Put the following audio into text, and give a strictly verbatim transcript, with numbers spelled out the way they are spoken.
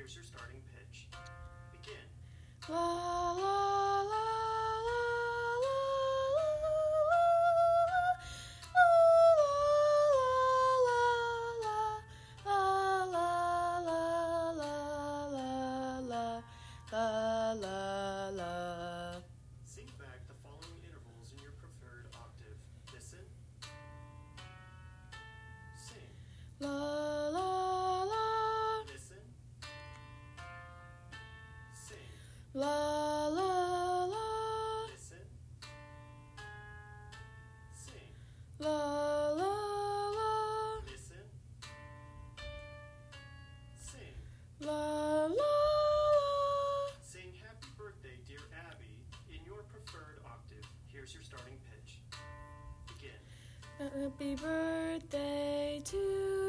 Here's your starting pitch. Begin. La la la la la la la. Sing back the following intervals in your preferred octave. Listen. Sing. La la la. Listen. Sing. La la la. Listen. Sing. La la la. Listen. Sing. La la. Sing Happy Birthday, Dear Abby in your preferred octave. Here's your starting pitch. Begin. Happy birthday to